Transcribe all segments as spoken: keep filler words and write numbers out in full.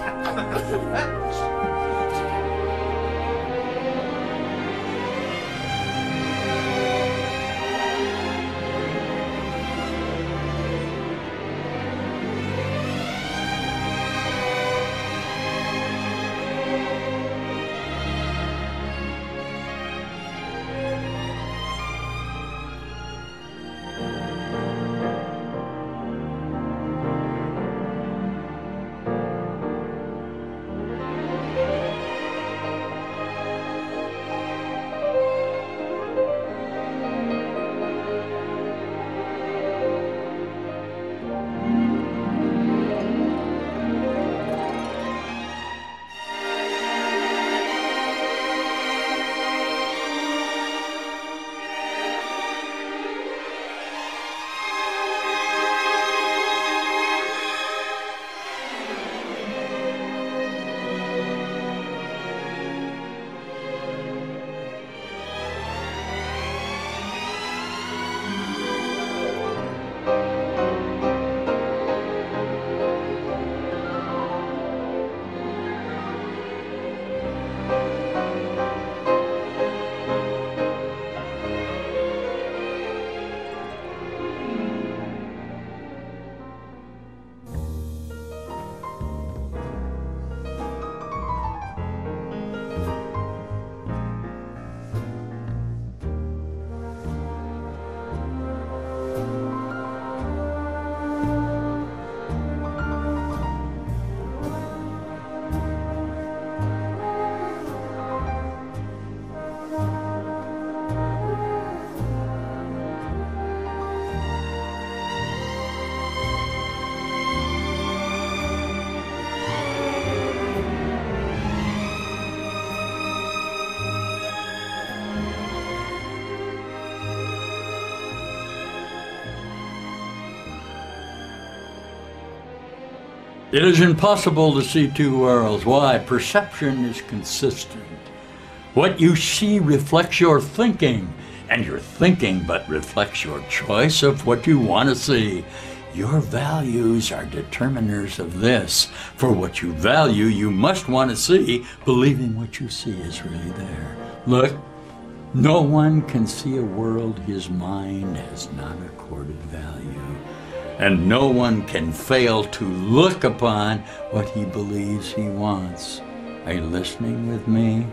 It is impossible to see two worlds. Why? Perception is consistent. What you see reflects your thinking, and your thinking but reflects your choice of what you want to see. Your values are determiners of this. For what you value, you must want to see, believing what you see is really there. Look, no one can see a world his mind has not accorded value. And no one can fail to look upon what he believes he wants. Are you listening with me?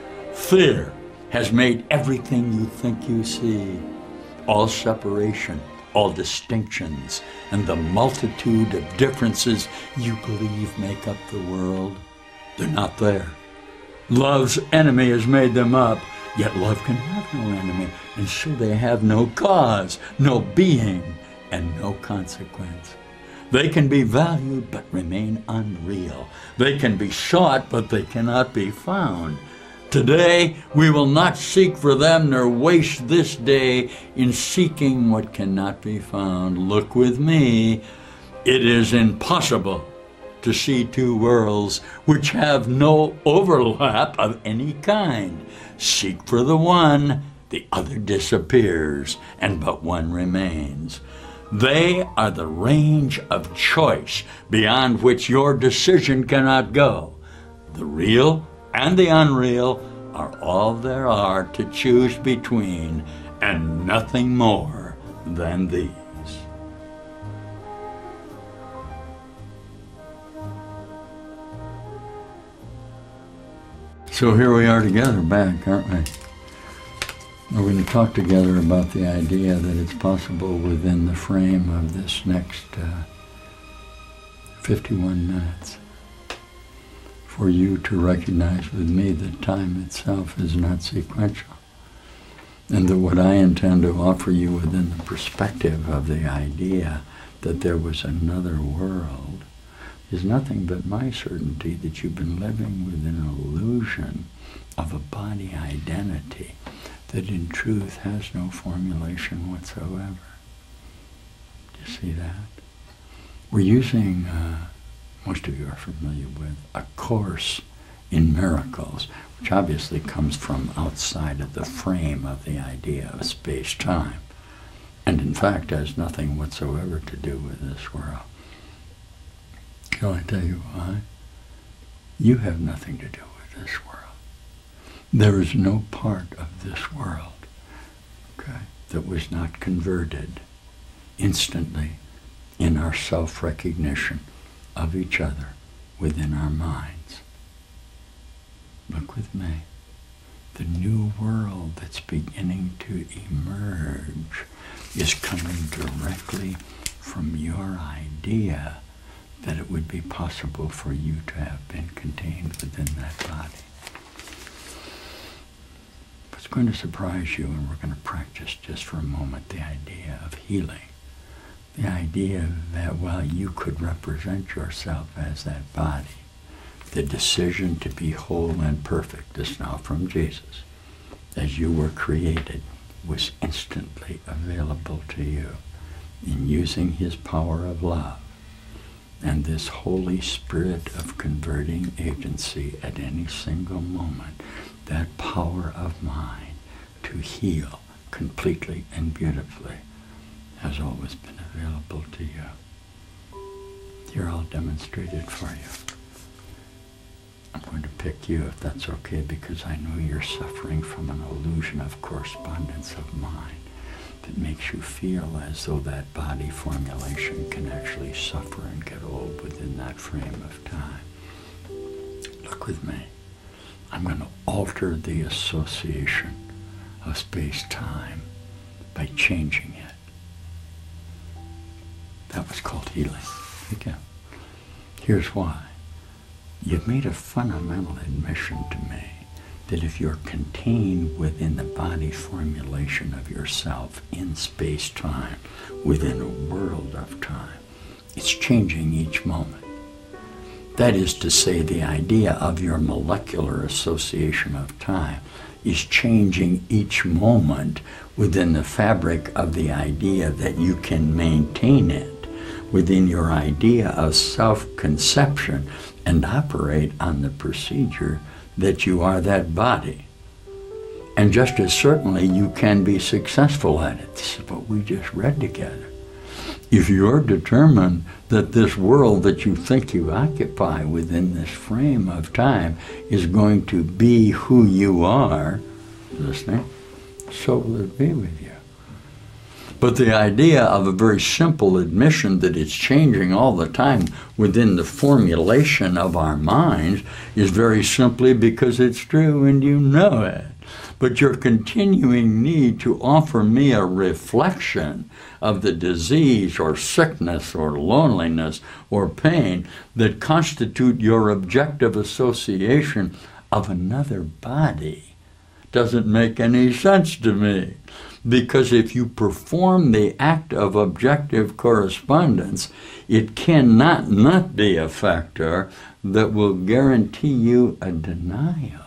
Fear has made everything you think you see, all separation, all distinctions, and the multitude of differences you believe make up the world. They're not there. Love's enemy has made them up, yet love can have no enemy, and so they have no cause, no being, and no consequence. They can be valued but remain unreal. They can be sought but they cannot be found. Today we will not seek for them nor waste this day in seeking what cannot be found. Look with me. It is impossible to see two worlds which have no overlap of any kind. Seek for the one, the other disappears, and but one remains. They are the range of choice beyond which your decision cannot go. The real and the unreal are all there are to choose between, and nothing more than these. So here we are together back, aren't we? We're going to talk together about the idea that it's possible within the frame of this next uh, fifty-one minutes for you to recognize with me that time itself is not sequential, and that what I intend to offer you within the perspective of the idea that there was another world is nothing but my certainty that you've been living within an illusion of a body identity that in truth has no formulation whatsoever. Do you see that? We're using, uh, most of you are familiar with, a course in miracles, which obviously comes from outside of the frame of the idea of space-time, and in fact has nothing whatsoever to do with this world. Shall I tell you why? You have nothing to do with this world. There is no part of this world, okay, that was not converted instantly in our self-recognition of each other within our minds. Look with me. The new world that's beginning to emerge is coming directly from your idea that it would be possible for you to have been contained within that body. What's going to surprise you, and we're going to practice just for a moment the idea of healing. The idea that while you could represent yourself as that body, the decision to be whole and perfect, this now from Jesus, as you were created, was instantly available to you in using his power of love and this Holy Spirit of converting agency at any single moment, that power of mind to heal completely and beautifully has always been available to you. Here I'll demonstrate it for you. I'm going to pick you, if that's okay, because I know you're suffering from an illusion of correspondence of mind that makes you feel as though that body formulation can actually suffer and get old within that frame of time. Look with me. I'm going to alter the association of space-time by changing it. That was called healing. Again, here's why. You've made a fundamental admission to me that if you're contained within the body formulation of yourself in space-time, within a world of time, it's changing each moment. That is to say, the idea of your molecular association of time is changing each moment within the fabric of the idea that you can maintain it within your idea of self-conception and operate on the procedure that you are that body. And just as certainly you can be successful at it. This is what we just read together. If you're determined that this world that you think you occupy within this frame of time is going to be who you are, listening, so will it be with you. But the idea of a very simple admission that it's changing all the time within the formulation of our minds is very simply because it's true and you know it. But your continuing need to offer me a reflection of the disease or sickness or loneliness or pain that constitute your objective association of another body doesn't make any sense to me. Because if you perform the act of objective correspondence, it cannot not be a factor that will guarantee you a denial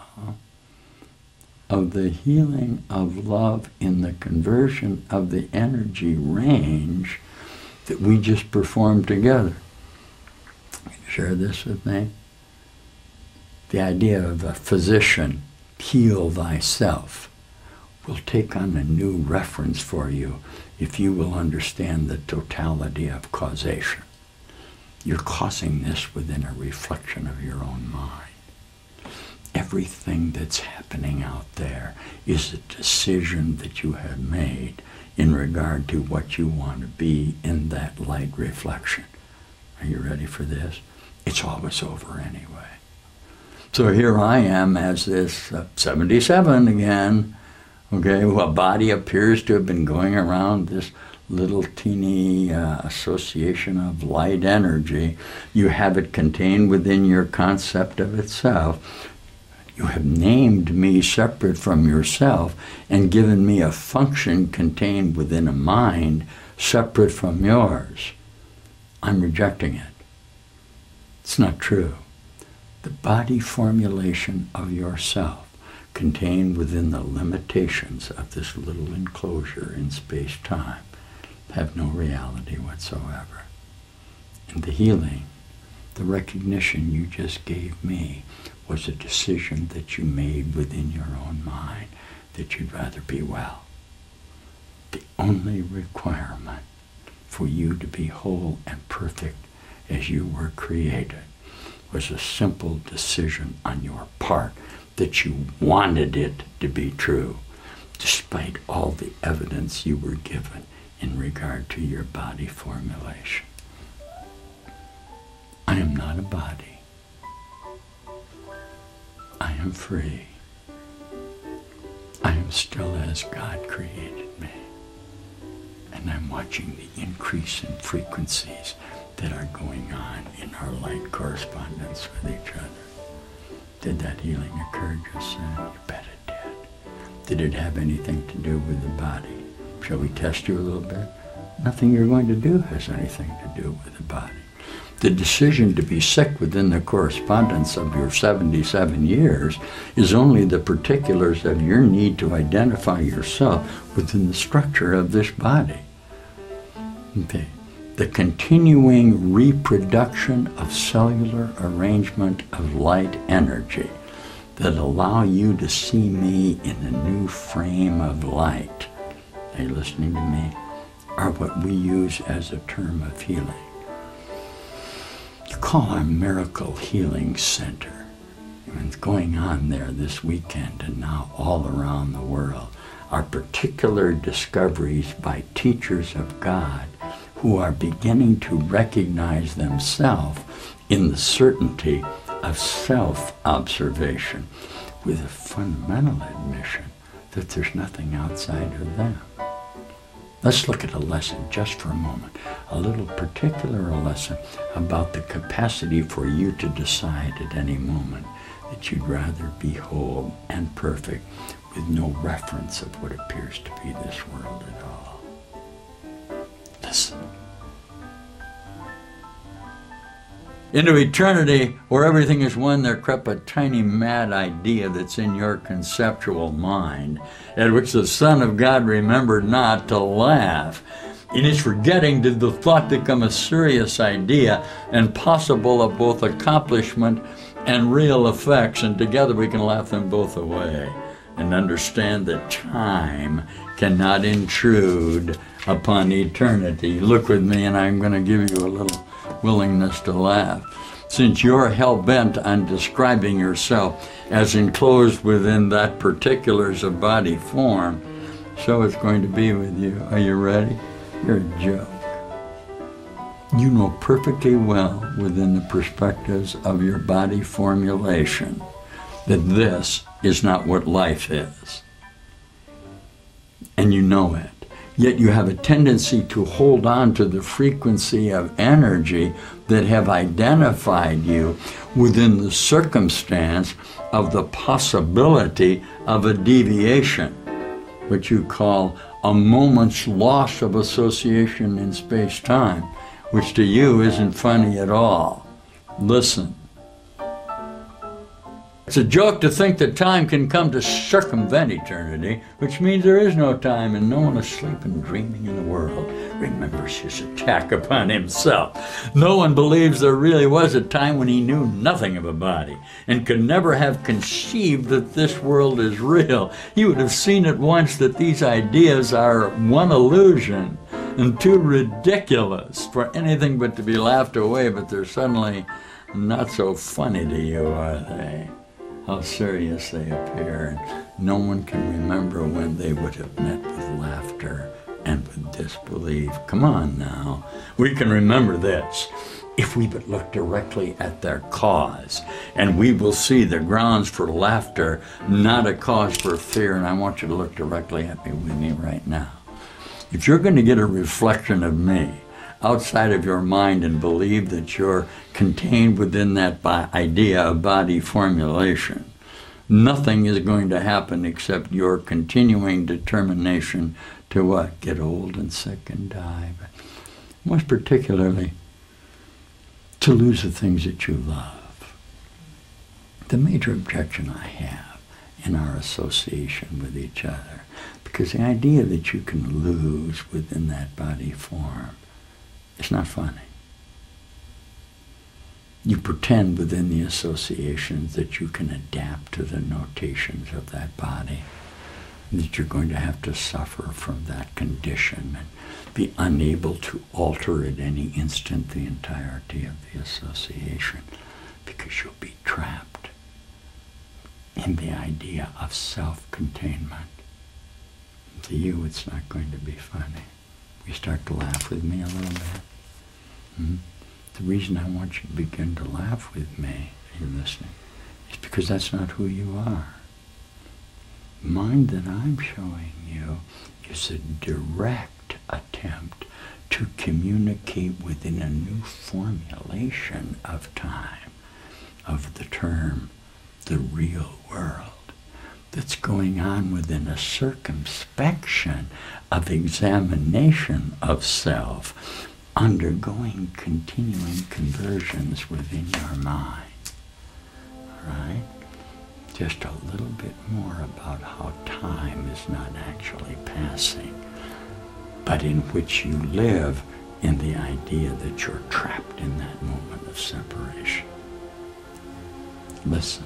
of the healing of love in the conversion of the energy range that we just performed together. Can you share this with me? The idea of a physician, heal thyself, will take on a new reference for you if you will understand the totality of causation. You're causing this within a reflection of your own mind. Everything that's happening out there is a decision that you have made in regard to what you want to be in that light reflection. Are you ready for this? It's always over anyway. So here I am as this uh, seventy-seven again, okay, a body appears to have been going around this little teeny uh, association of light energy. You have it contained within your concept of itself. You have named me separate from yourself and given me a function contained within a mind separate from yours. I'm rejecting it. It's not true. The body formulation of yourself contained within the limitations of this little enclosure in space-time have no reality whatsoever. And the healing, the recognition you just gave me, was a decision that you made within your own mind that you'd rather be well. The only requirement for you to be whole and perfect as you were created was a simple decision on your part that you wanted it to be true, despite all the evidence you were given in regard to your body formulation. I am not a body. I am free. I am still as God created me. And I'm watching the increase in frequencies that are going on in our light correspondence with each other. Did that healing occur just then? You bet it did. Did it have anything to do with the body? Shall we test you a little bit? Nothing you're going to do has anything to do with the body. The decision to be sick within the correspondence of your seventy-seven years is only the particulars of your need to identify yourself within the structure of this body. Okay. The continuing reproduction of cellular arrangement of light energy that allow you to see me in a new frame of light, are you listening to me, are what we use as a term of healing. You call our Miracle Healing Center. And it's going on there this weekend and now all around the world are particular discoveries by teachers of God who are beginning to recognize themselves in the certainty of self-observation with a fundamental admission that there's nothing outside of them. Let's look at a lesson just for a moment, a little particular lesson about the capacity for you to decide at any moment that you'd rather be whole and perfect with no reference of what appears to be this world at all. Listen. Into eternity, where everything is one, there crept a tiny mad idea that's in your conceptual mind, at which the Son of God remembered not to laugh. In his forgetting did the thought become a serious idea and possible of both accomplishment and real effects, and together we can laugh them both away and understand that time cannot intrude upon eternity. Look with me, and I'm going to give you a little willingness to laugh. Since you're hell-bent on describing yourself as enclosed within that particulars of body form, so it's going to be with you. Are you ready? You're a joke. You know perfectly well within the perspectives of your body formulation that this is not what life is. And you know it. Yet you have a tendency to hold on to the frequency of energy that have identified you within the circumstance of the possibility of a deviation, which you call a moment's loss of association in space-time, which to you isn't funny at all. Listen. It's a joke to think that time can come to circumvent eternity, which means there is no time and no one asleep and dreaming in the world remembers his attack upon himself. No one believes there really was a time when he knew nothing of a body and could never have conceived that this world is real. He would have seen at once that these ideas are one illusion and too ridiculous for anything but to be laughed away, but they're suddenly not so funny to you, are they? How serious they appear, and no one can remember when they would have met with laughter and with disbelief. Come on now, we can remember this. If we but look directly at their cause, and we will see the grounds for laughter, not a cause for fear, and I want you to look directly at me with me right now. If you're going to get a reflection of me outside of your mind and believe that you're contained within that idea of body formulation, nothing is going to happen except your continuing determination to what? Get old and sick and die. But most particularly, to lose the things that you love. The major objection I have in our association with each other, because the idea that you can lose within that body form, it's not funny. You pretend within the associations that you can adapt to the notations of that body, that you're going to have to suffer from that condition and be unable to alter at any instant the entirety of the association. because you'll be trapped in the idea of self-containment. To you, it's not going to be funny. You start to laugh with me a little bit. Hmm? The reason I want you to begin to laugh with me, you're listening, is because that's not who you are. The mind that I'm showing you is a direct attempt to communicate within a new formulation of time, of the term, the real world, that's going on within a circumspection of examination of self, undergoing continuing conversions within your mind. All right? Just a little bit more about how time is not actually passing, but in which you live in the idea that you're trapped in that moment of separation. Listen.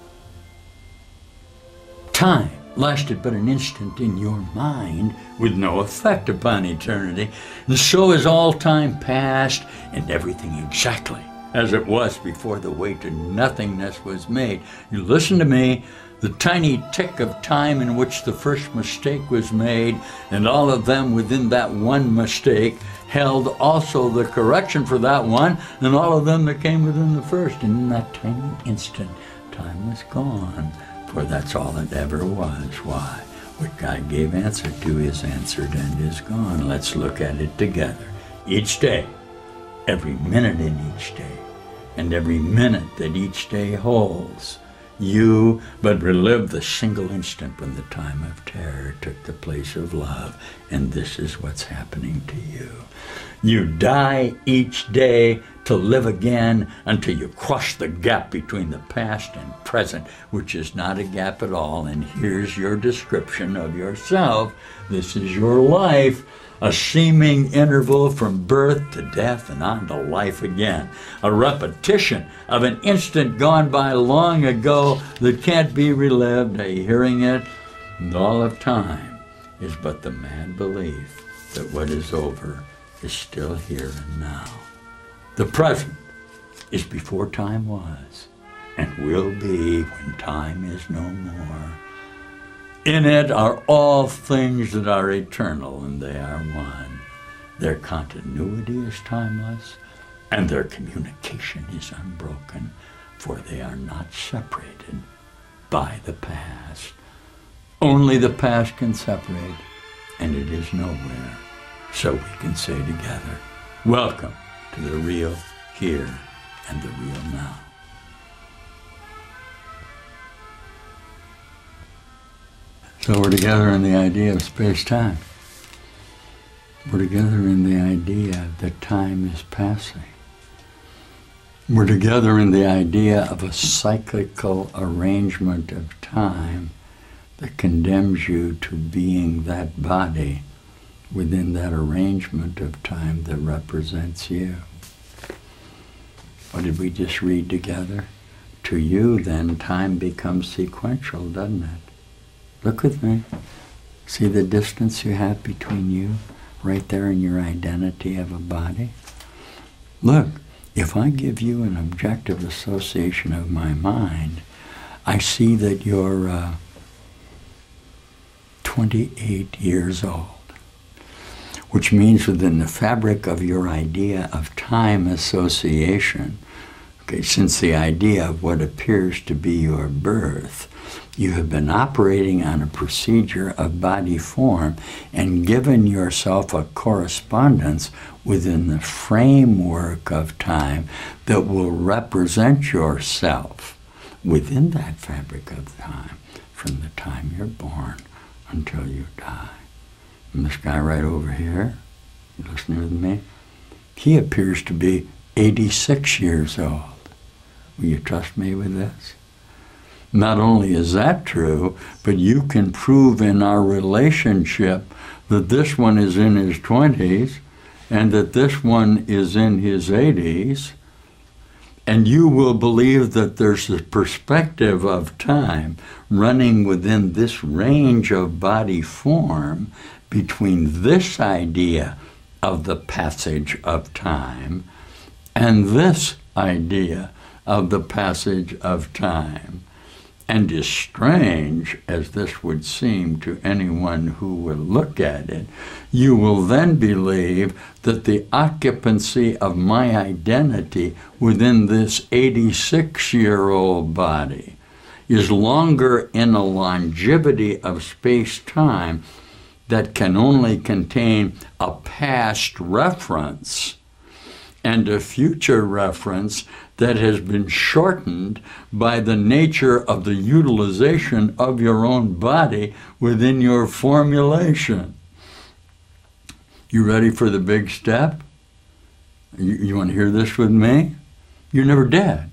Time lasted but an instant in your mind with no effect upon eternity, and so is all time past and everything exactly as it was before the way to nothingness was made. You listen to me, the tiny tick of time in which the first mistake was made, and all of them within that one mistake held also the correction for that one, and all of them that came within the first. And in that tiny instant, time was gone, for that's all it ever was. Why? What God gave answer to is answered and is gone. Let's look at it together. Each day, every minute in each day, and every minute that each day holds, you but relive the single instant when the time of terror took the place of love, and this is what's happening to you. You die each day to live again until you cross the gap between the past and present, which is not a gap at all. And here's your description of yourself. This is your life, a seeming interval from birth to death and on to life again, a repetition of an instant gone by long ago that can't be relived. Are you hearing it? And all of time is but the mad belief that what is over is still here and now. The present is before time was, and will be when time is no more. In it are all things that are eternal, and they are one. Their continuity is timeless, and their communication is unbroken, for they are not separated by the past. Only the past can separate, and it is nowhere. So we can say together, welcome to the real here and the real now. So we're together in the idea of space-time. We're together in the idea that time is passing. We're together in the idea of a cyclical arrangement of time that condemns you to being that body within that arrangement of time that represents you. What did we just read together? To you, then, time becomes sequential, doesn't it? Look with me. See the distance you have between you, right there in your identity of a body? Look, if I give you an objective association of my mind, I see that you're uh, twenty-eight years old, which means within the fabric of your idea of time association, okay, since the idea of what appears to be your birth, you have been operating on a procedure of body form and given yourself a correspondence within the framework of time that will represent yourself within that fabric of time from the time you're born until you die. And this guy right over here, you listening with me? He appears to be eighty-six years old. Will you trust me with this? Not only is that true, but you can prove in our relationship that this one is in his twenties and that this one is in his eighties, and you will believe that there's a perspective of time running within this range of body form between this idea of the passage of time and this idea of the passage of time. And as strange as this would seem to anyone who will look at it, you will then believe that the occupancy of my identity within this eighty-six-year-old body is longer in a longevity of space-time that can only contain a past reference and a future reference that has been shortened by the nature of the utilization of your own body within your formulation. You ready for the big step? You, you want to hear this with me? You're never dead.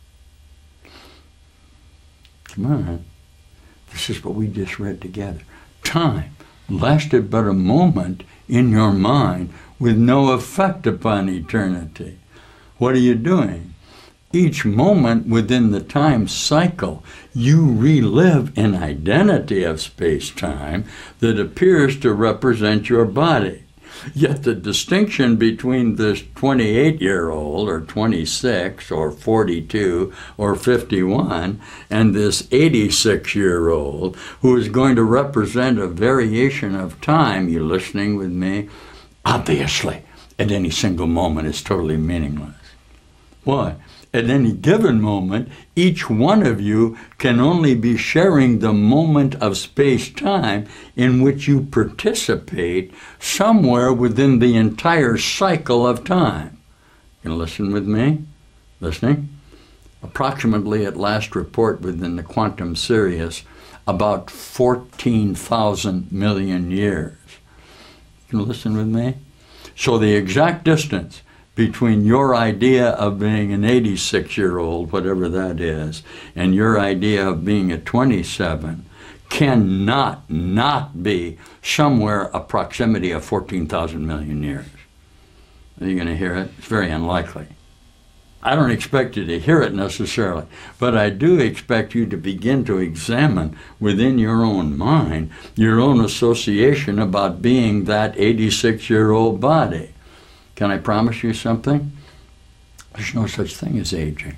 Come on. This is what we just read together. Time lasted but a moment in your mind with no effect upon eternity. What are you doing? Each moment within the time cycle, you relive an identity of space-time that appears to represent your body. Yet the distinction between this twenty-eight-year-old or twenty-six or forty-two or fifty-one and this eighty-six-year-old who is going to represent a variation of time, you listening with me? Obviously, at any single moment is totally meaningless. Why? At any given moment, each one of you can only be sharing the moment of space-time in which you participate somewhere within the entire cycle of time. You gonna listen with me? Listening? Approximately, at last report within the quantum series, about fourteen thousand million years. You gonna listen with me? So the exact distance between your idea of being an eighty-six-year-old, whatever that is, and your idea of being a twenty-seven cannot not be somewhere a proximity of fourteen thousand million years. Are you going to hear it? It's very unlikely. I don't expect you to hear it necessarily, but I do expect you to begin to examine within your own mind your own association about being that eighty-six-year-old body. Can I promise you something? There's no such thing as aging.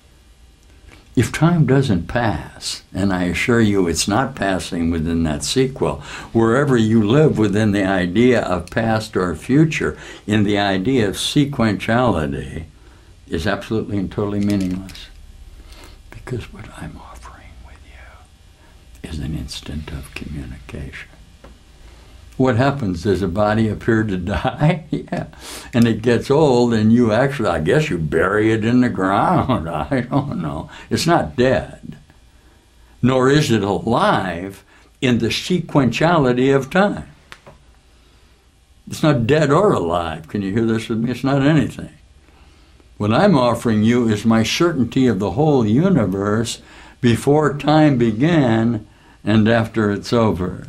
If time doesn't pass, and I assure you it's not passing within that sequel, wherever you live within the idea of past or future, in the idea of sequentiality, is absolutely and totally meaningless. Because what I'm offering with you is an instant of communication. What happens? Does a body appear to die? Yeah. And it gets old and you actually, I guess you bury it in the ground. I don't know. It's not dead. Nor is it alive in the sequentiality of time. It's not dead or alive. Can you hear this with me? It's not anything. What I'm offering you is my certainty of the whole universe before time began and after it's over.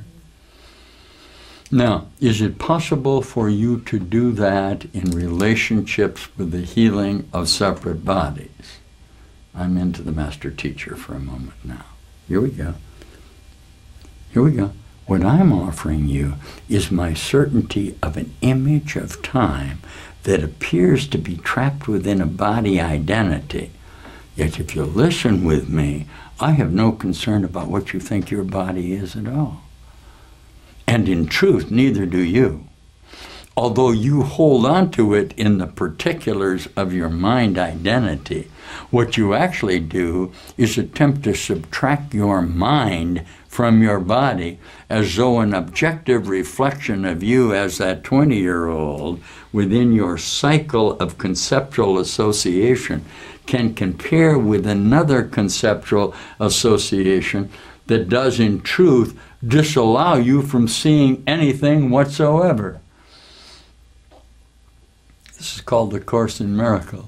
Now, is it possible for you to do that in relationships with the healing of separate bodies? I'm into the master teacher for a moment now. Here we go. Here we go. What I'm offering you is my certainty of an image of time that appears to be trapped within a body identity. Yet if you listen with me, I have no concern about what you think your body is at all. And in truth, neither do you. Although you hold on to it in the particulars of your mind identity, what you actually do is attempt to subtract your mind from your body as though an objective reflection of you as that twenty-year-old within your cycle of conceptual association can compare with another conceptual association that does in truth disallow you from seeing anything whatsoever. This is called the Course in Miracles.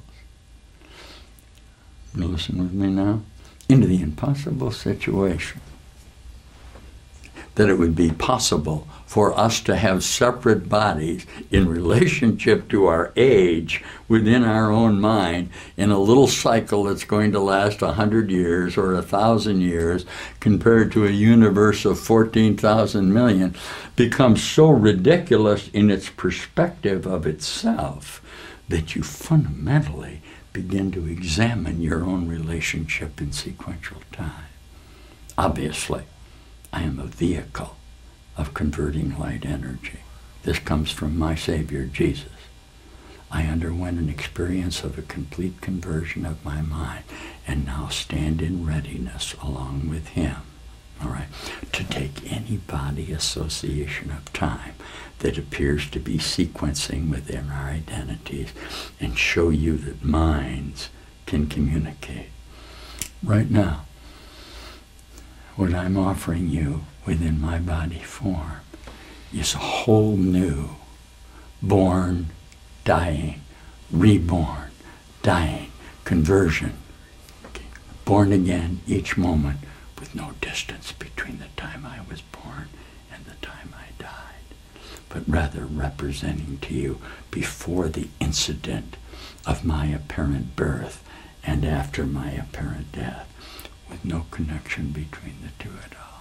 You listen with me now? Into the impossible situation that it would be possible for us to have separate bodies in relationship to our age within our own mind in a little cycle that's going to last a hundred years or a thousand years compared to a universe of fourteen thousand million becomes so ridiculous in its perspective of itself that you fundamentally begin to examine your own relationship in sequential time. Obviously, I am a vehicle of converting light energy. This comes from my Savior, Jesus. I underwent an experience of a complete conversion of my mind and now stand in readiness along with him, all right, to take any body association of time that appears to be sequencing within our identities and show you that minds can communicate. Right now, what I'm offering you within my body form is a whole new, born, dying, reborn, dying, conversion, okay, born again each moment with no distance between the time I was born and the time I died, but rather representing to you before the incident of my apparent birth and after my apparent death, with no connection between the two at all.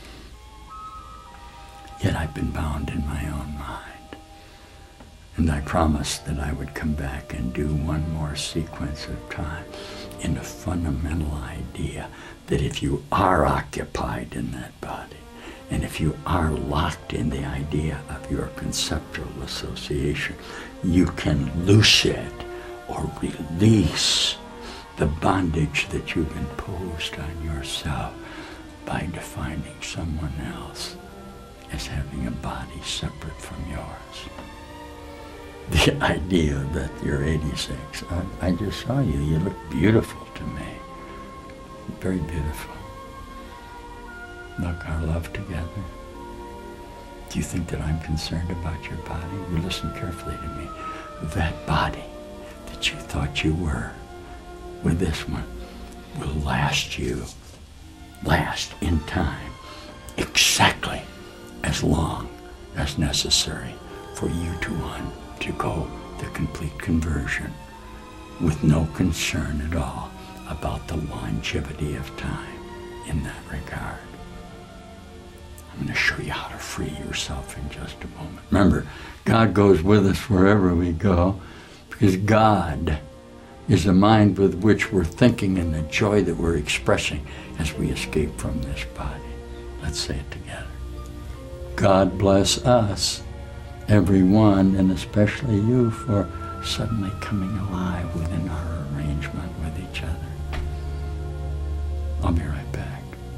Yet I've been bound in my own mind. And I promised that I would come back and do one more sequence of time in a fundamental idea that if you are occupied in that body, and if you are locked in the idea of your conceptual association, you can loose it or release the bondage that you've imposed on yourself by defining someone else as having a body separate from yours. The idea that you're eighty-six, I, I just saw you, you look beautiful to me. Very beautiful. Look, our love together. Do you think that I'm concerned about your body? You listen carefully to me. That body that you thought you were with this one will last you, last in time, exactly as long as necessary for you to un to go the complete conversion with no concern at all about the longevity of time in that regard. I'm going to show you how to free yourself in just a moment. Remember, God goes with us wherever we go because God is the mind with which we're thinking and the joy that we're expressing as we escape from this body. Let's say it together. God bless us, everyone, and especially you, for suddenly coming alive within our arrangement with each other. I'll be right back.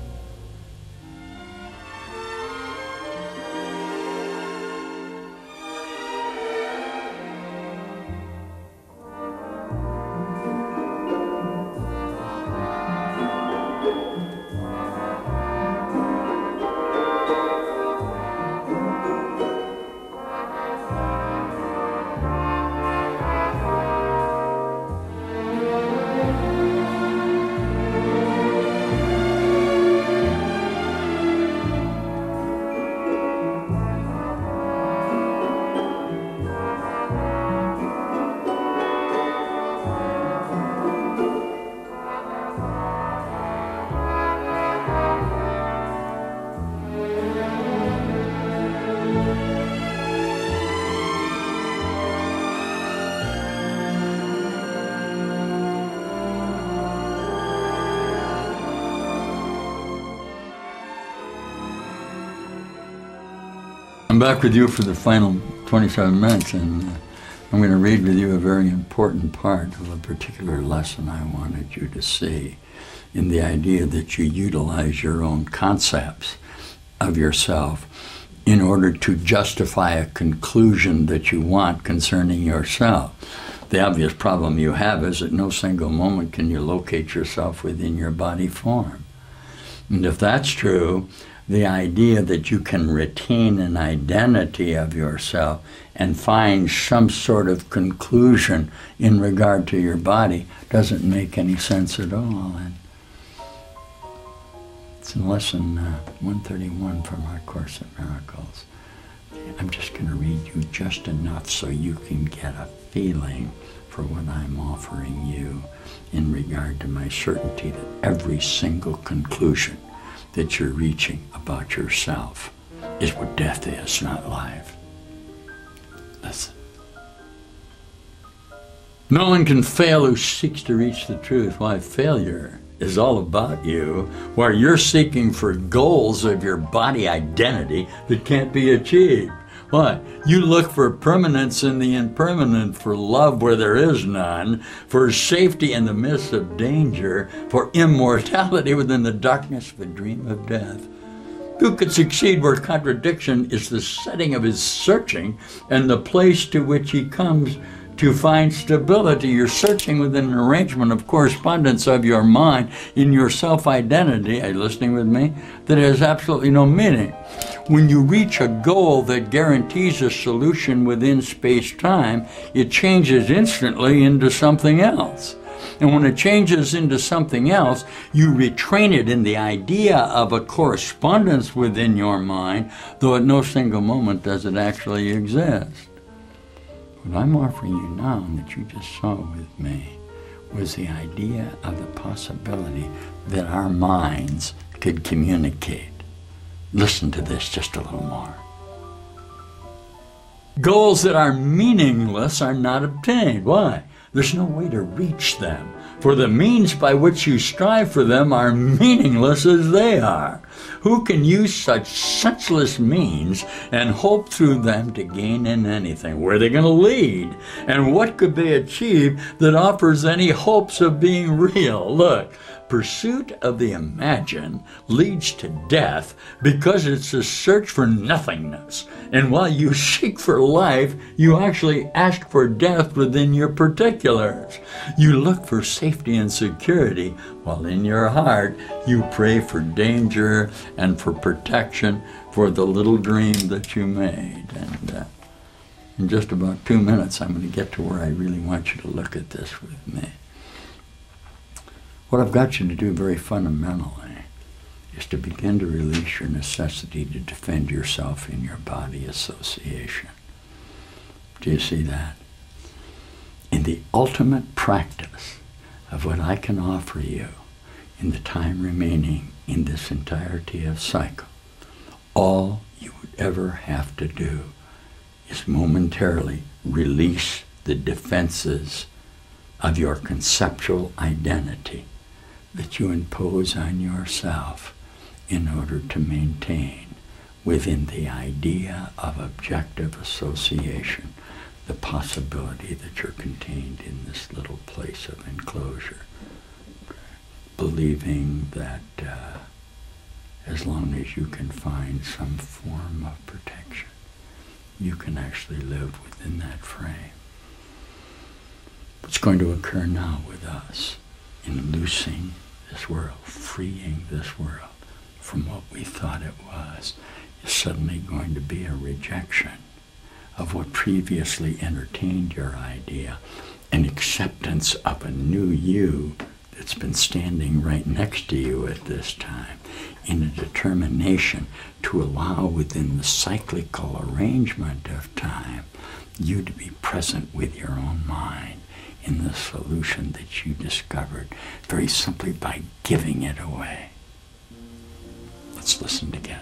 I'm back with you for the final twenty-seven minutes, and uh, I'm going to read with you a very important part of a particular lesson I wanted you to see in the idea that you utilize your own concepts of yourself in order to justify a conclusion that you want concerning yourself. The obvious problem you have is at no single moment can you locate yourself within your body form. And if that's true, the idea that you can retain an identity of yourself and find some sort of conclusion in regard to your body doesn't make any sense at all. And it's in lesson uh, one thirty-one from our Course in Miracles. I'm just going to read you just enough so you can get a feeling for what I'm offering you in regard to my certainty that every single conclusion that you're reaching about yourself is what death is, not life. Listen. No one can fail who seeks to reach the truth. Why, failure is all about you, where you're seeking for goals of your body identity that can't be achieved. Why? You look for permanence in the impermanent, for love where there is none, for safety in the midst of danger, for immortality within the darkness of a dream of death. Who could succeed where contradiction is the setting of his searching and the place to which he comes to find stability? You're searching within an arrangement of correspondence of your mind in your self-identity, are you listening with me, that has absolutely no meaning. When you reach a goal that guarantees a solution within space-time, it changes instantly into something else. And when it changes into something else, you retrain it in the idea of a correspondence within your mind, though at no single moment does it actually exist. What I'm offering you now, and that you just saw with me, was the idea of the possibility that our minds could communicate. Listen to this just a little more. Goals that are meaningless are not obtained. Why? There's no way to reach them, for the means by which you strive for them are meaningless as they are. Who can use such senseless means and hope through them to gain in anything? Where are they going to lead? And what could they achieve that offers any hopes of being real? Look, pursuit of the imagined leads to death because it's a search for nothingness. And while you seek for life, you actually ask for death within your particulars. You look for safety and security, while in your heart you pray for danger and for protection for the little dream that you made. And uh, in just about two minutes, I'm going to get to where I really want you to look at this with me. What I've got you to do very fundamentally is to begin to release your necessity to defend yourself in your body association. Do you see that? In the ultimate practice of what I can offer you in the time remaining in this entirety of cycle, all you would ever have to do is momentarily release the defenses of your conceptual identity that you impose on yourself in order to maintain within the idea of objective association the possibility that you're contained in this little place of enclosure, believing that uh, as long as you can find some form of protection, you can actually live within that frame. What's going to occur now with us in loosing this world, freeing this world from what we thought it was, is suddenly going to be a rejection of what previously entertained your idea, an acceptance of a new you that's been standing right next to you at this time, in a determination to allow within the cyclical arrangement of time you to be present with your own mind in the solution that you discovered, very simply by giving it away. Let's listen together.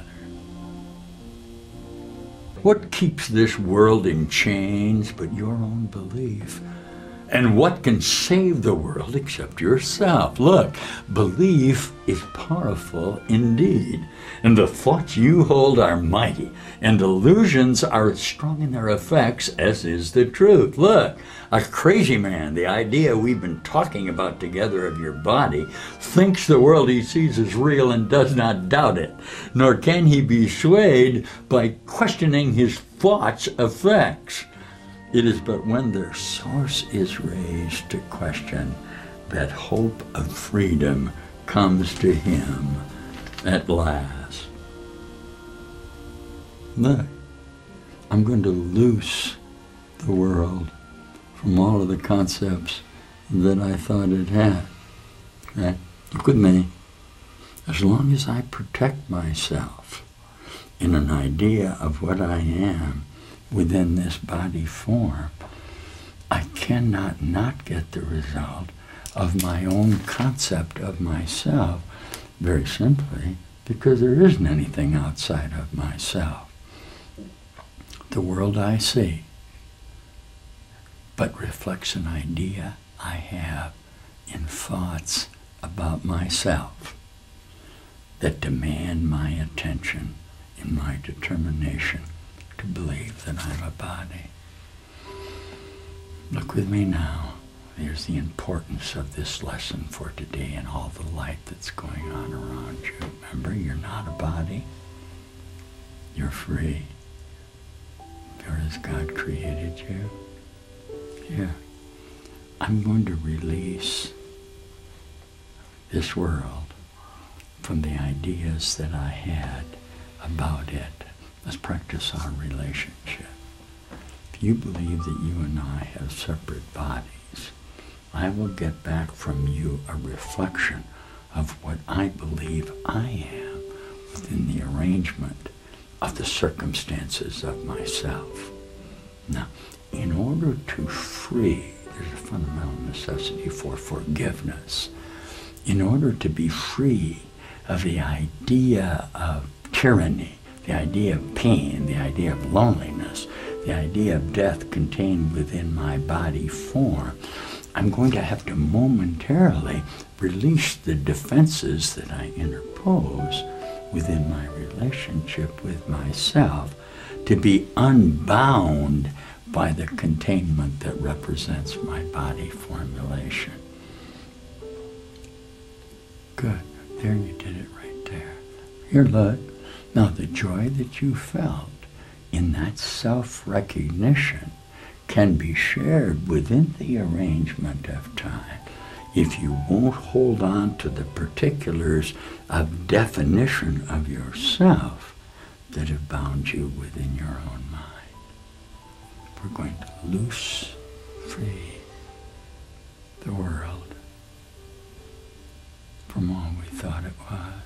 What keeps this world in chains but your own belief? And what can save the world except yourself? Look, belief is powerful indeed, and the thoughts you hold are mighty, and illusions are as strong in their effects as is the truth. Look, a crazy man, the idea we've been talking about together of your body, thinks the world he sees is real and does not doubt it, nor can he be swayed by questioning his thoughts' effects. It is but when their source is raised to question that hope of freedom comes to him at last. Look, I'm going to loose the world from all of the concepts that I thought it had. Okay? Look with me. As long as I protect myself in an idea of what I am within this body form, I cannot not get the result of my own concept of myself, very simply because there isn't anything outside of myself. The world I see but reflects an idea I have in thoughts about myself that demand my attention and my determination to believe that I'm a body. Look with me now. There's the importance of this lesson for today and all the light that's going on around you. Remember, you're not a body. You're free. You're as God created you. Yeah. I'm going to release this world from the ideas that I had about it. Let's practice our relationship. If you believe that you and I have separate bodies, I will get back from you a reflection of what I believe I am within the arrangement of the circumstances of myself. Now, in order to free, there's a fundamental necessity for forgiveness. In order to be free of the idea of tyranny, the idea of pain, the idea of loneliness, the idea of death contained within my body form, I'm going to have to momentarily release the defenses that I interpose within my relationship with myself to be unbound by the containment that represents my body formulation. Good. There, you did it right there. Here, look. Now, the joy that you felt in that self-recognition can be shared within the arrangement of time if you won't hold on to the particulars of definition of yourself that have bound you within your own mind. We're going to loose free the world from all we thought it was.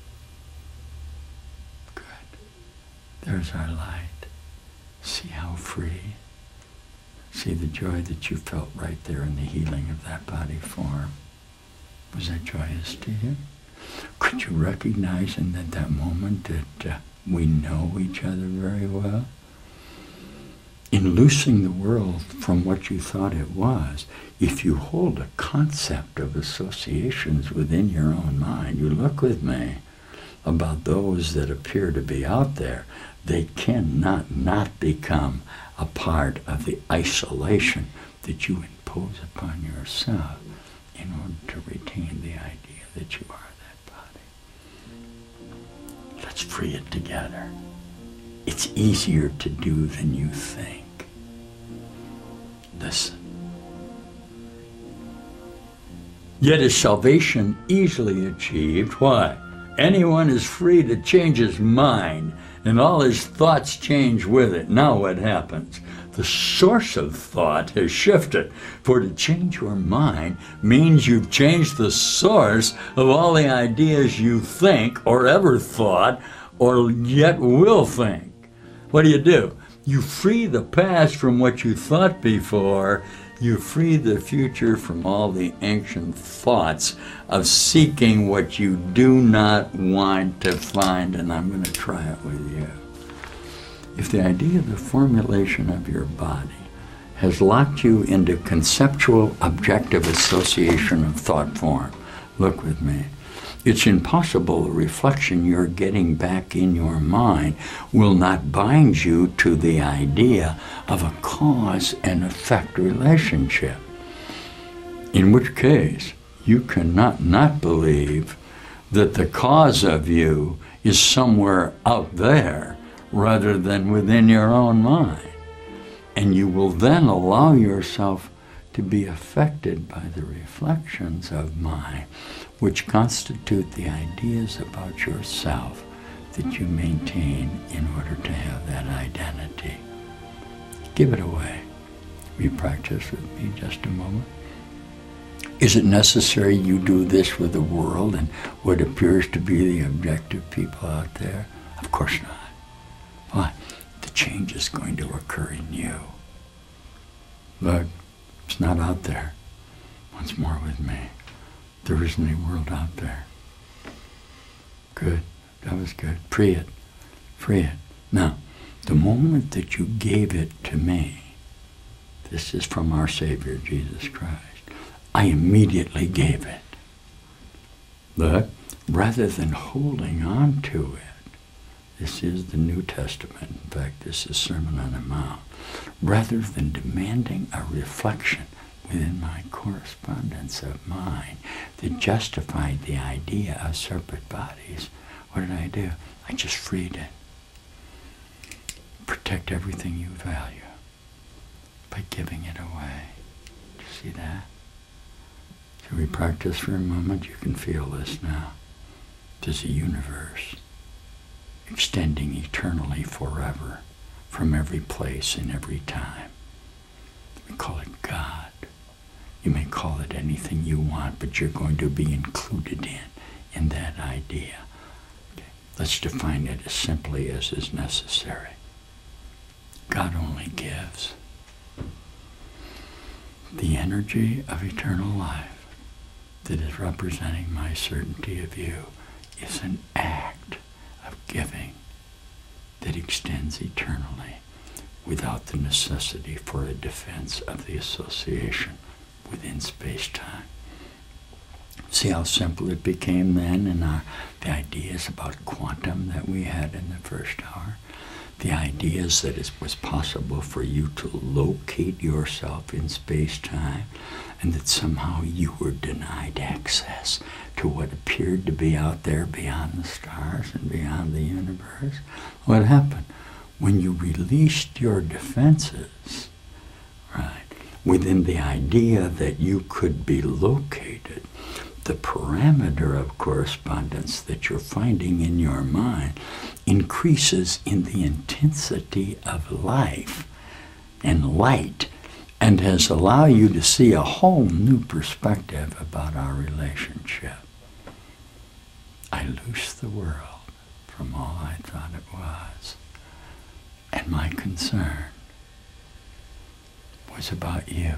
Good. There's our light. See how free. See the joy that you felt right there in the healing of that body form. Was that joyous to you? Could you recognize in that, that moment that uh, we know each other very well? In loosing the world from what you thought it was, if you hold a concept of associations within your own mind, you look with me about those that appear to be out there, they cannot not become a part of the isolation that you impose upon yourself in order to retain the idea that you are that body. Let's free it together. It's easier to do than you think. Listen. Yet is salvation easily achieved? Why? Anyone is free to change his mind, and all his thoughts change with it. Now what happens? The source of thought has shifted. For to change your mind means you've changed the source of all the ideas you think or ever thought or yet will think. What do you do? You free the past from what you thought before. You free the future from all the ancient thoughts of seeking what you do not want to find, and I'm going to try it with you. If the idea of the formulation of your body has locked you into conceptual objective association of thought form, look with me. It's impossible the reflection you're getting back in your mind will not bind you to the idea of a cause and effect relationship. In which case, you cannot not believe that the cause of you is somewhere out there rather than within your own mind. And you will then allow yourself to be affected by the reflections of mind, which constitute the ideas about yourself that you maintain in order to have that identity. Give it away. Will you practice with me just a moment? Is it necessary you do this with the world and what appears to be the objective people out there? Of course not. Why? The change is going to occur in you. Look, it's not out there. Once more with me. There isn't any world out there. Good. That was good. Free it. Free it. Now, the moment that you gave it to me, This is from our Savior, Jesus Christ. I immediately gave it. But rather than holding on to it, this is the New Testament. In fact, this is Sermon on the Mount. Rather than demanding a reflection within my correspondence of mind that justified the idea of separate bodies, what did I do? I just freed it. Protect everything you value by giving it away. Do you see that? Should we practice for a moment? You can feel this now. There's a universe extending eternally forever from every place and every time. We call it God. You may call it anything you want, but you're going to be included in, in that idea. Okay. Let's define it as simply as is necessary. God only gives. The energy of eternal life that is representing my certainty of you is an act of giving that extends eternally without the necessity for a defense of the association within space-time. See how simple it became then in our, the ideas about quantum that we had in the first hour? The ideas that it was possible for you to locate yourself in space-time and that somehow you were denied access to what appeared to be out there beyond the stars and beyond the universe. What happened? When you released your defenses, right, within the idea that you could be located, the parameter of correspondence that you're finding in your mind increases in the intensity of life and light, and has allowed you to see a whole new perspective about our relationship. I loose the world from all I thought it was, and my concern was about you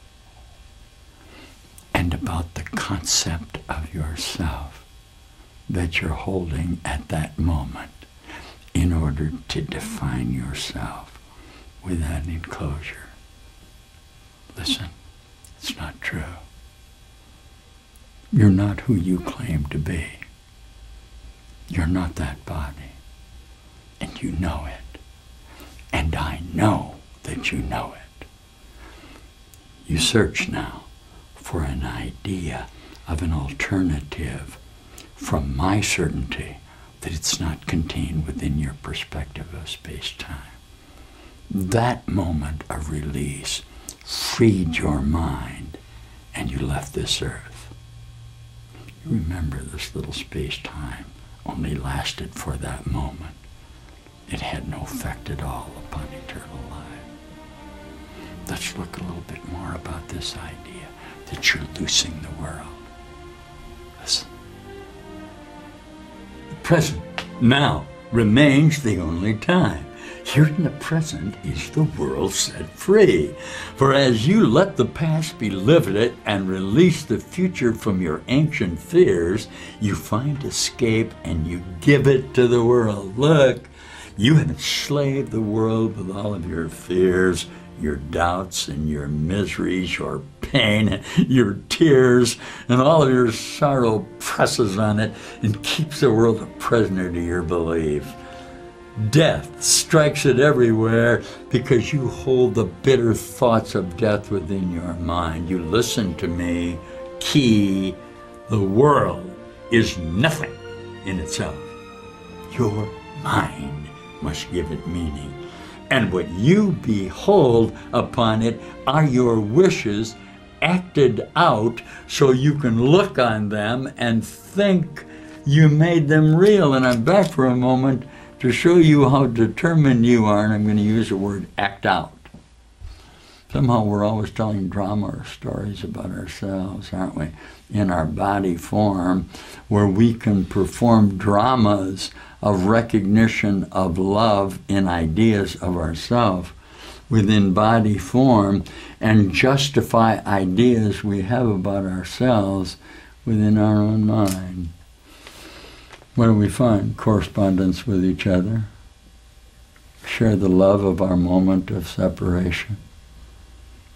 and about the concept of yourself that you're holding at that moment in order to define yourself with that enclosure. Listen, it's not true. You're not who you claim to be. You're not that body. And you know it. And I know that you know it. You search now for an idea of an alternative from my certainty that it's not contained within your perspective of space-time. That moment of release freed your mind and you left this earth. You remember this little space-time only lasted for that moment. It had no effect at all upon eternal life. Let's look a little bit more about this idea that you're loosing the world. Listen. The present now remains the only time. Here in the present is the world set free. For as you let the past be lifted and release the future from your ancient fears, you find escape and you give it to the world. Look, you have enslaved the world with all of your fears, your doubts and your miseries, your pain, your tears, and all of your sorrow presses on it and keeps the world a prisoner to your belief. Death strikes it everywhere because you hold the bitter thoughts of death within your mind. You listen to me. Key, the world is nothing in itself. Your mind must give it meaning. And what you behold upon it are your wishes acted out so you can look on them and think you made them real. And I'm back for a moment to show you how determined you are, and I'm going to use the word act out. Somehow we're always telling drama or stories about ourselves, aren't we? In our body form, where we can perform dramas of recognition of love in ideas of ourselves within body form and justify ideas we have about ourselves within our own mind. What do we find? Correspondence with each other. Share the love of our moment of separation.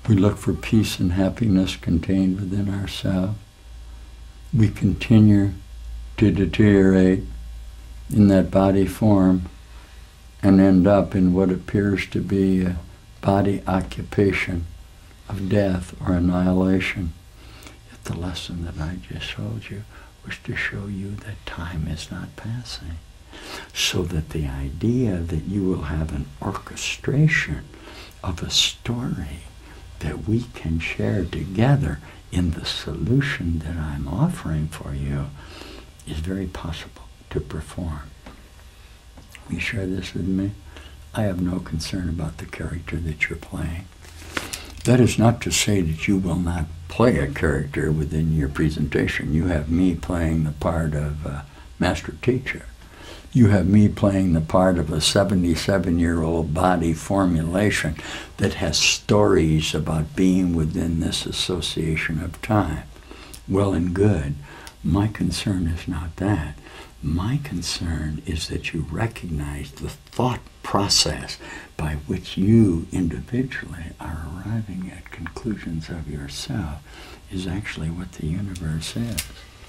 We look for peace and happiness contained within ourselves. We continue to deteriorate in that body form and end up in what appears to be a body occupation of death or annihilation. Yet the lesson that I just showed you was to show you that time is not passing, so that the idea that you will have an orchestration of a story that we can share together in the solution that I'm offering for you is very possible to perform. Will you share this with me? I have no concern about the character that you're playing. That is not to say that you will not play a character within your presentation. You have me playing the part of a master teacher. You have me playing the part of a seventy-seven-year-old body formulation that has stories about being within this association of time. Well and good. My concern is not that. My concern is that you recognize the thought process by which you individually are arriving at conclusions of yourself is actually what the universe is.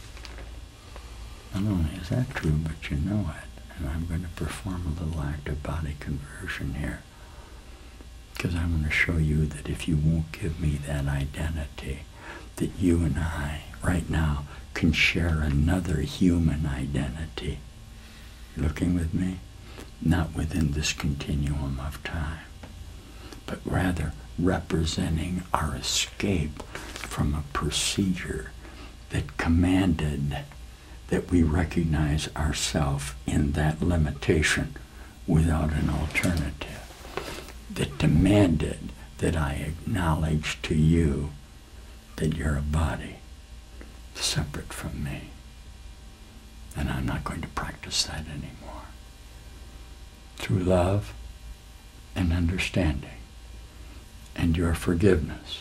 Not only is that true, but you know it. And I'm going to perform a little act of body conversion here, because I'm going to show you that if you won't give me that identity, that you and I, right now, can share another human identity. Looking with me? Not within this continuum of time, but rather representing our escape from a procedure that commanded that we recognize ourselves in that limitation without an alternative, that demanded that I acknowledge to you that you're a body separate from me. And I'm not going to practice that anymore. Through love and understanding and your forgiveness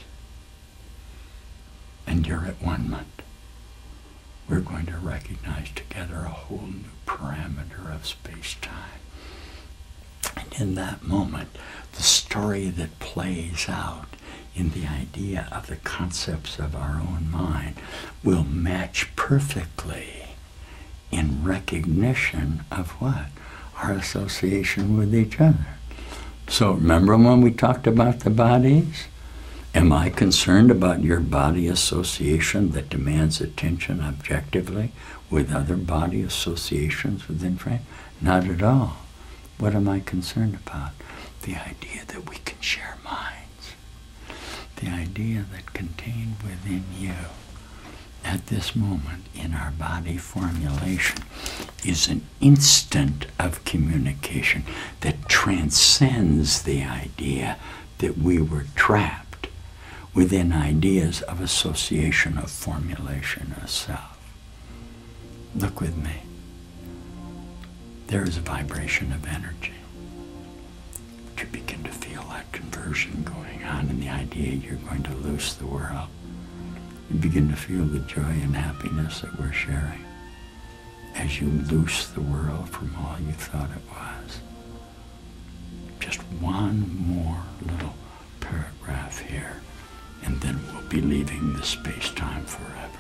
and your at one-ment, we're going to recognize together a whole new parameter of space-time. And in that moment, the story that plays out in the idea of the concepts of our own mind will match perfectly in recognition of what? Our association with each other. So remember when we talked about the bodies? Am I concerned about your body association that demands attention objectively with other body associations within frame? Not at all. What am I concerned about? The idea that we can share minds. The idea that contained within you at this moment in our body formulation is an instant of communication that transcends the idea that we were trapped within ideas of association, of formulation of self. Look with me. There is a vibration of energy. You begin to feel that conversion going on in the idea you're going to loose the world. You begin to feel the joy and happiness that we're sharing as you loose the world from all you thought it was. Just one more little paragraph here, and then we'll be leaving this space-time forever.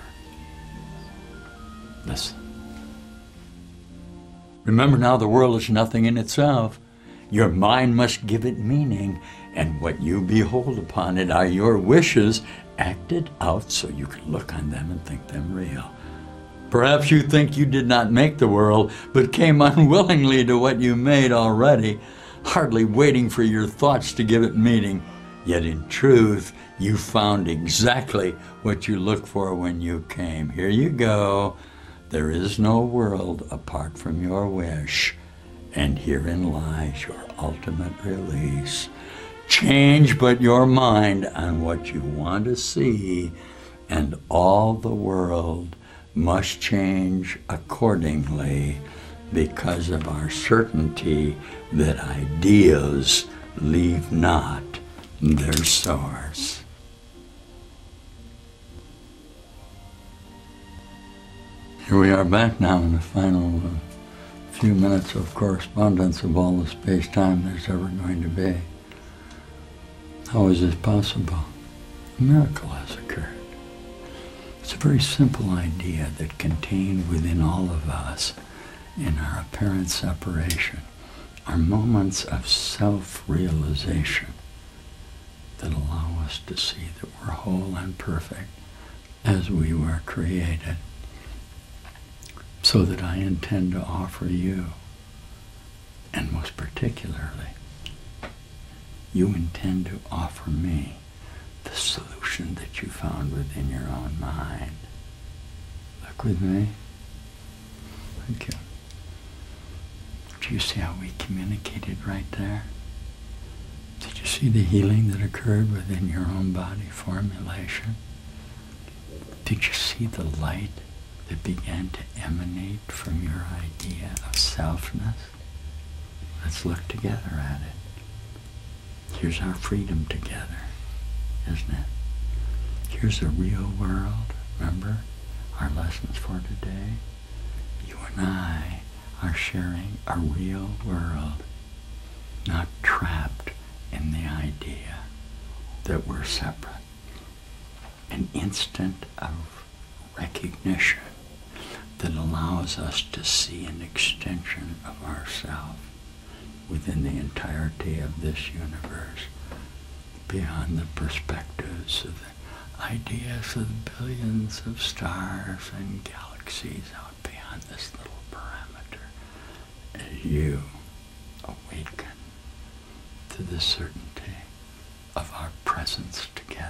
Listen. Remember now, the world is nothing in itself. Your mind must give it meaning, and what you behold upon it are your wishes acted out so you can look on them and think them real. Perhaps you think you did not make the world, but came unwillingly to what you made already, hardly waiting for your thoughts to give it meaning. Yet in truth, you found exactly what you looked for when you came. Here you go. There is no world apart from your wish, and herein lies your ultimate release. Change but your mind on what you want to see, and all the world must change accordingly because of our certainty that ideas leave not their source. Here we are back now in the final uh, few minutes of correspondence of all the space-time there's ever going to be. How is this possible? a miracle has occurred. It's a very simple idea that contained within all of us in our apparent separation are moments of self-realization that allow us to see that we're whole and perfect as we were created. So that I intend to offer you, and most particularly, you intend to offer me the solution that you found within your own mind. Look with me. Thank you. Do you see how we communicated right there? Did you see the healing that occurred within your own body formulation? Did you see the light that began to emanate from your idea of selfness? Let's look together at it. Here's our freedom together, isn't it? Here's a real world. Remember our lessons for today? You and I are sharing a real world, not trapped in the idea that we're separate. An instant of recognition that allows us to see an extension of ourselves within the entirety of this universe, beyond the perspectives of the ideas of the billions of stars and galaxies out beyond this little parameter, as you awaken to the certainty of our presence together.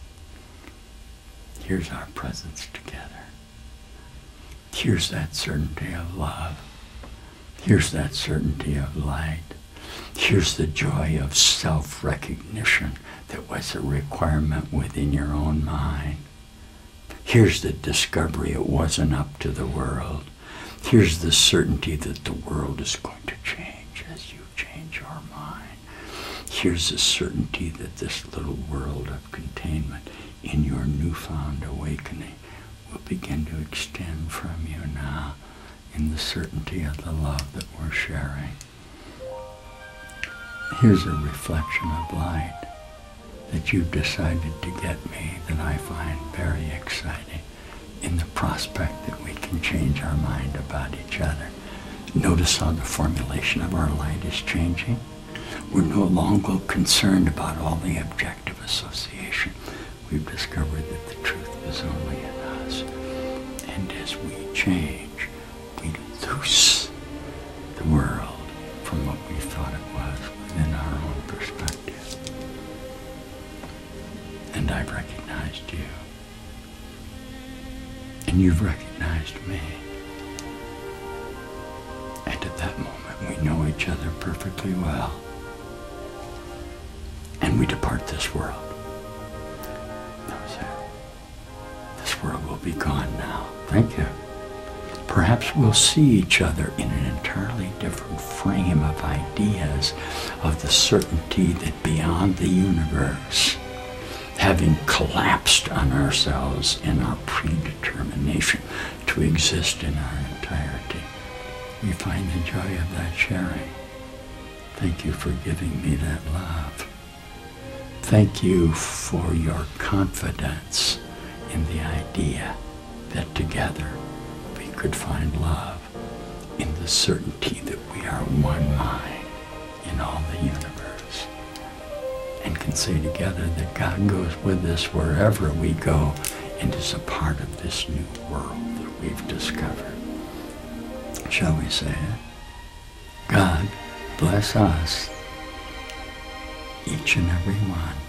Here's our presence together. Here's that certainty of love. Here's that certainty of light. Here's the joy of self-recognition that was a requirement within your own mind. Here's the discovery it wasn't up to the world. Here's the certainty that the world is going to change as you change your mind. Here's the certainty that this little world of containment in your newfound awakening will begin to extend from you now in the certainty of the love that we're sharing. Here's a reflection of light that you've decided to get me that I find very exciting in the prospect that we can change our mind about each other. Notice how the formulation of our light is changing. We're no longer concerned about all the objective association. We've discovered that the truth is only in us. And as we change, we loose the world from what we thought it was within our own perspective. And I've recognized you. And you've recognized me. And at that moment, we know each other perfectly well. And we depart this world. That was it. This world will be gone now. Thank you. Perhaps we'll see each other in an entirely different frame of ideas of the certainty that beyond the universe, having collapsed on ourselves in our predetermination to exist in our entirety, we find the joy of that sharing. Thank you for giving me that love. Thank you for your confidence in the idea that together we could find love in the certainty that we are one mind in all the universe, and can say together that God goes with us wherever we go and is a part of this new world that we've discovered. Shall we say it? God bless us, each and every one,